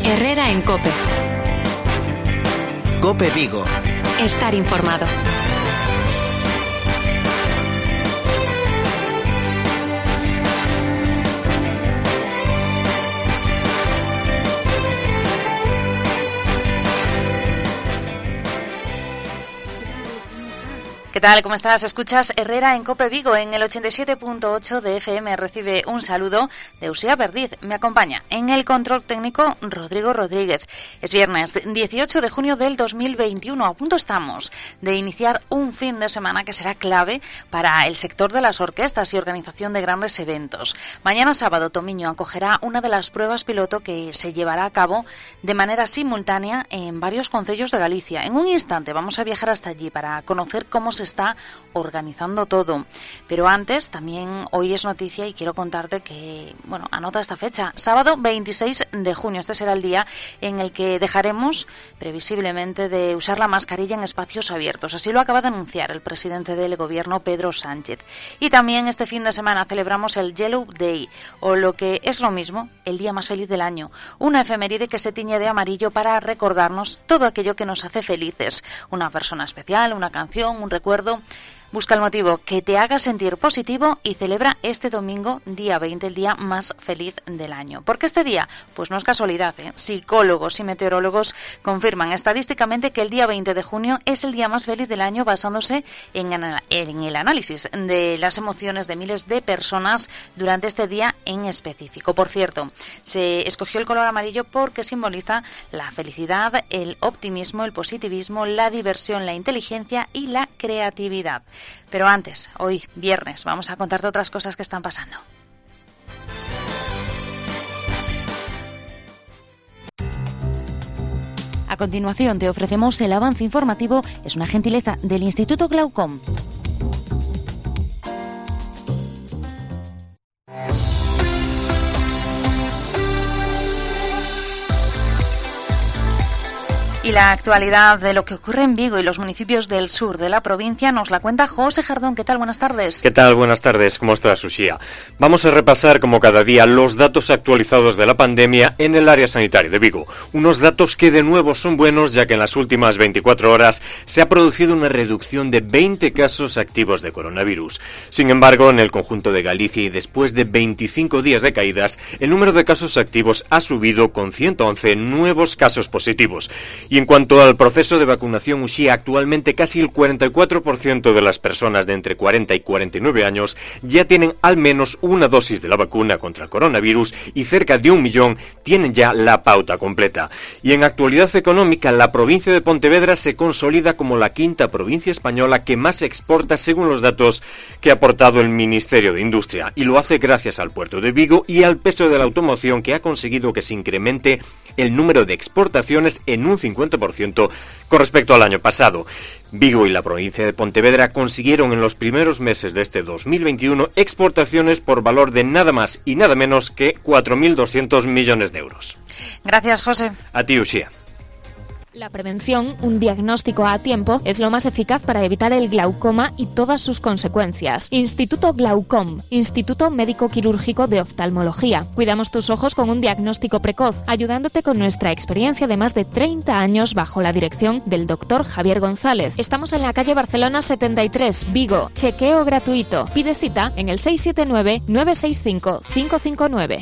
Herrera en COPE. COPE Vigo. Estar informado. ¿Qué tal? ¿Cómo estás? Escuchas Herrera en COPE Vigo en el 87.8 de FM. Recibe un saludo de Uxía Perdiz. Me acompaña en el control técnico Rodrigo Rodríguez. Es viernes 18 de junio del 2021. A punto estamos de iniciar un fin de semana que será clave para el sector de las orquestas y organización de grandes eventos. Mañana sábado, Tomiño acogerá una de las pruebas piloto que se llevará a cabo de manera simultánea en varios concellos de Galicia. En un instante vamos a viajar hasta allí para conocer cómo se está organizando todo. Pero antes, también hoy es noticia y quiero contarte que, anota esta fecha, sábado 26 de junio. Este será el día en el que dejaremos, previsiblemente, de usar la mascarilla en espacios abiertos. Así lo acaba de anunciar el presidente del Gobierno, Pedro Sánchez. Y también este fin de semana celebramos el Yellow Day, o lo que es lo mismo, el día más feliz del año. Una efeméride que se tiñe de amarillo para recordarnos todo aquello que nos hace felices. Una persona especial, una canción, un recuerdo. Busca el motivo que te haga sentir positivo y celebra este domingo, día 20, el día más feliz del año. ¿Por qué este día? Pues no es casualidad, ¿eh? Psicólogos y meteorólogos confirman estadísticamente que el día 20 de junio es el día más feliz del año, basándose en el análisis de las emociones de miles de personas durante este día en específico. Por cierto, se escogió el color amarillo porque simboliza la felicidad, el optimismo, el positivismo, la diversión, la inteligencia y la creatividad. Pero antes, hoy, viernes, vamos a contarte otras cosas que están pasando. A continuación te ofrecemos el avance informativo. Es una gentileza del Instituto Glaucom. Y la actualidad de lo que ocurre en Vigo y los municipios del sur de la provincia nos la cuenta José Jardón. ¿Qué tal? Buenas tardes. ¿Qué tal? Buenas tardes. ¿Cómo estás, Uxía? Vamos a repasar, como cada día, los datos actualizados de la pandemia en el área sanitaria de Vigo. Unos datos que de nuevo son buenos, ya que en las últimas 24 horas se ha producido una reducción de 20 casos activos de coronavirus. Sin embargo, en el conjunto de Galicia y después de 25 días de caídas, el número de casos activos ha subido con 111 nuevos casos positivos. Y en cuanto al proceso de vacunación, Uxía, actualmente casi el 44% de las personas de entre 40 y 49 años ya tienen al menos una dosis de la vacuna contra el coronavirus y cerca de 1 millón tienen ya la pauta completa. Y en actualidad económica, la provincia de Pontevedra se consolida como la quinta provincia española que más exporta según los datos que ha aportado el Ministerio de Industria. Y lo hace gracias al puerto de Vigo y al peso de la automoción, que ha conseguido que se incremente el número de exportaciones en un 50% con respecto al año pasado. Vigo y la provincia de Pontevedra consiguieron en los primeros meses de este 2021 exportaciones por valor de nada más y nada menos que 4.200 millones de euros. Gracias, José. A ti, Uxía. La prevención, un diagnóstico a tiempo, es lo más eficaz para evitar el glaucoma y todas sus consecuencias. Instituto Glaucom, Instituto Médico Quirúrgico de Oftalmología. Cuidamos tus ojos con un diagnóstico precoz, ayudándote con nuestra experiencia de más de 30 años bajo la dirección del Dr. Javier González. Estamos en la calle Barcelona 73, Vigo. Chequeo gratuito. Pide cita en el 679-965-559.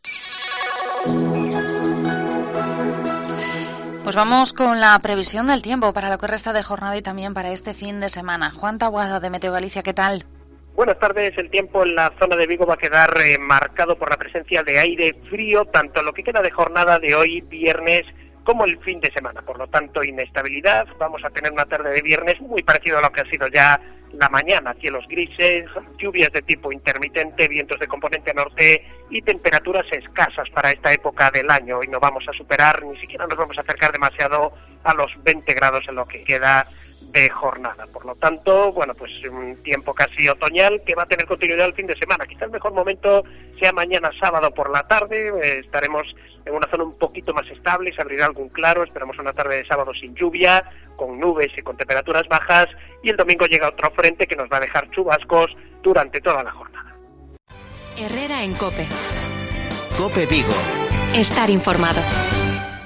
Pues vamos con la previsión del tiempo para lo que resta de jornada y también para este fin de semana. Juan Taboada, de Meteo Galicia, ¿qué tal? Buenas tardes. El tiempo en la zona de Vigo va a quedar marcado por la presencia de aire frío, tanto en lo que queda de jornada de hoy, viernes, como el fin de semana. Por lo tanto, inestabilidad. Vamos a tener una tarde de viernes muy parecido a lo que ha sido ya la mañana. Cielos grises, lluvias de tipo intermitente, vientos de componente norte y temperaturas escasas para esta época del año. Y no vamos a superar, ni siquiera nos vamos a acercar demasiado a los 20 grados en lo que queda de jornada. Por lo tanto, pues un tiempo casi otoñal que va a tener continuidad el fin de semana. Quizá el mejor momento sea mañana sábado por la tarde. Estaremos en una zona un poquito más estable, se abrirá algún claro. Esperamos una tarde de sábado sin lluvia, con nubes y con temperaturas bajas, y el domingo llega otro frente que nos va a dejar chubascos durante toda la jornada. Herrera en COPE. COPE Vigo. Estar informado.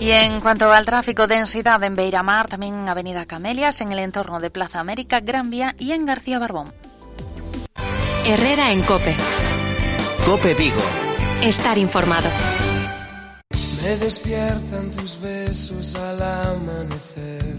Y en cuanto al tráfico, densidad en Beiramar, también Avenida Camelias, en el entorno de Plaza América, Gran Vía y en García Barbón. Herrera en COPE. COPE Vigo. Estar informado. Me despiertan tus besos al amanecer.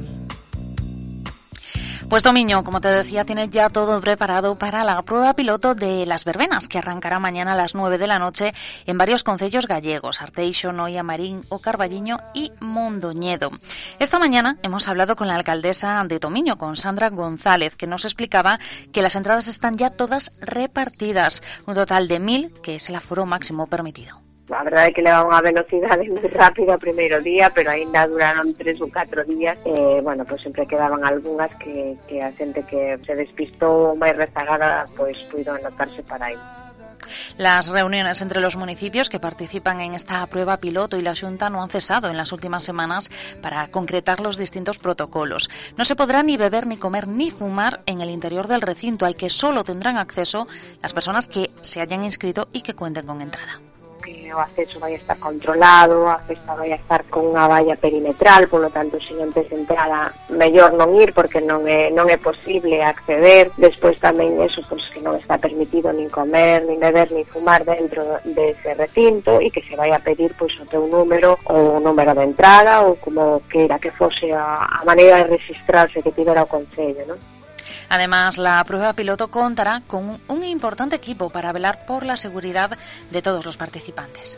Pues Tomiño, como te decía, tiene ya todo preparado para la prueba piloto de las verbenas, que arrancará mañana a las 9 de la noche en varios concellos gallegos: Arteixo, Noia, Marín, O Carballiño y Mondoñedo. Esta mañana hemos hablado con la alcaldesa de Tomiño, con Sandra González, que nos explicaba que las entradas están ya todas repartidas, un total de 1.000, que es el aforo máximo permitido. A verdade é que leva unha velocidade moi rápida o primeiro día, pero aínda duraron 3 ou 4 días. Bueno, pues sempre quedaban algunhas que a xente que se despistou máis rezagada, pues puido anotarse para ir. Las reuniones entre los municipios que participan en esta prueba piloto y la Xunta no han cesado en las últimas semanas para concretar los distintos protocolos. No se podrá ni beber, ni comer, ni fumar en el interior del recinto, al que solo tendrán acceso las personas que se hayan inscrito y que cuenten con entrada. Que o acceso vai estar controlado, a festa vai estar con unha valla perimetral, polo tanto, se non tes entrada, mellor non ir, porque non é posible acceder. Despois tamén eso, pues, que non está permitido nin comer, nin beber, nin fumar dentro dese recinto, e que se vai a pedir pues, o teu número, ou o número de entrada, ou como queira que fose a maneira de registrarse que tivera o Concello, non? Además, la prueba piloto contará con un importante equipo para velar por la seguridad de todos los participantes.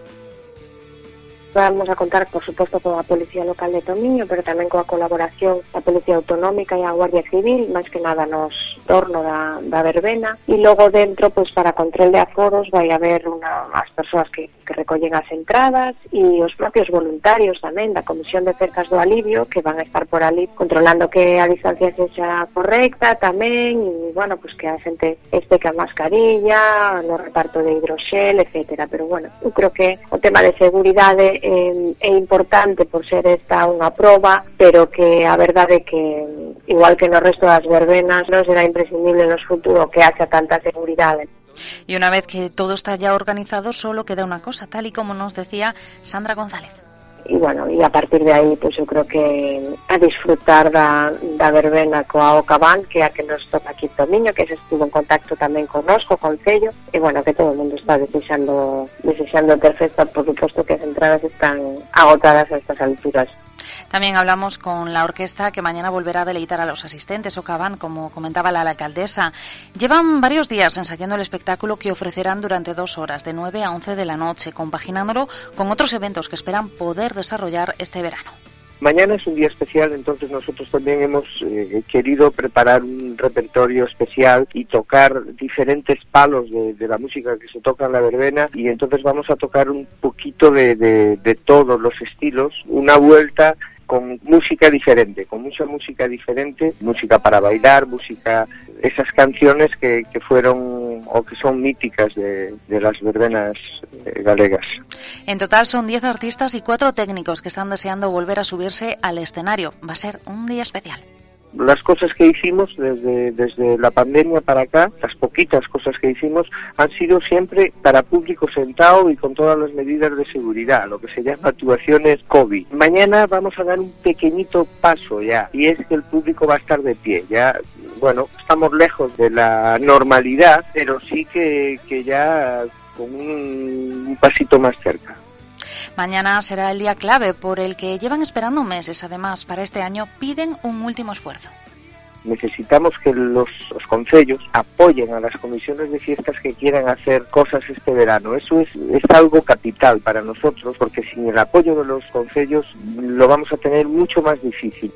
Vamos a contar, por suposto, con a Policía Local de Tomiño, pero tamén coa colaboración da Policía Autonómica e a Guardia Civil, máis que nada nos torno da verbena. E logo dentro, pues, para control de aforos, vai haber as persoas que recollen as entradas e os propios voluntarios tamén da Comisión de Cercas do Alivio, que van a estar por ali controlando que a distancia sexa correcta tamén, e, bueno, pues que a xente este que a mascarilla, no reparto de hidroxel, etcétera. Pero, bueno, eu creo que o tema de seguridade é importante por ser esta unha proba, pero que a verdade é que, igual que no resto das verbenas, non será imprescindible no futuro que haxa tanta seguridade. Y una vez que todo está ya organizado, solo queda una cosa, tal y como nos decía Sandra González. E, bueno, e a partir de aí, pues, eu creo que a disfrutar da verbena coa Ocabán, que é a que nos toca aquí en Tomiño, que se estuvo en contacto tamén connosco, con Concello, e, bueno, que todo o mundo está desexando ter festa, por suposto que as entradas están agotadas a estas alturas. También hablamos con la orquesta, que mañana volverá a deleitar a los asistentes, Ocabán, como comentaba la alcaldesa. Llevan varios días ensayando el espectáculo que ofrecerán durante 2 horas, de 9 a 11 de la noche, compaginándolo con otros eventos que esperan poder desarrollar este verano. Mañana es un día especial, entonces nosotros también hemos querido preparar un repertorio especial y tocar diferentes palos de la música que se toca en la verbena, y entonces vamos a tocar un poquito de todos los estilos, una vuelta con música diferente, con mucha música diferente, música para bailar, música, esas canciones que fueron o que son míticas de las verbenas galegas. En total son 10 artistas y 4 técnicos que están deseando volver a subirse al escenario. Va a ser un día especial. Las cosas que hicimos desde la pandemia para acá, las poquitas cosas que hicimos, han sido siempre para público sentado y con todas las medidas de seguridad, lo que se llama actuaciones COVID. Mañana vamos a dar un pequeñito paso ya, y es que el público va a estar de pie. Ya, bueno, estamos lejos de la normalidad, pero sí que ya con un pasito más cerca. Mañana será el día clave por el que llevan esperando meses. Además, para este año piden un último esfuerzo. Necesitamos que los concellos apoyen a las comisiones de fiestas que quieran hacer cosas este verano. Eso es algo capital para nosotros, porque sin el apoyo de los concellos lo vamos a tener mucho más difícil.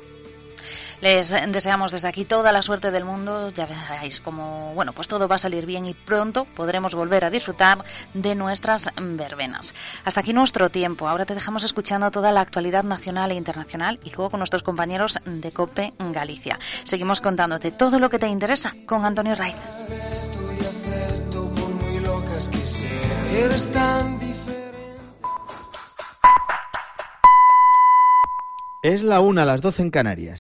Les deseamos desde aquí toda la suerte del mundo. Ya veréis como, bueno, pues todo va a salir bien y pronto podremos volver a disfrutar de nuestras verbenas. Hasta aquí nuestro tiempo. Ahora te dejamos escuchando toda la actualidad nacional e internacional y luego con nuestros compañeros de COPE en Galicia. Seguimos contándote todo lo que te interesa con Antonio Raiz. Es la 1, las 12 en Canarias.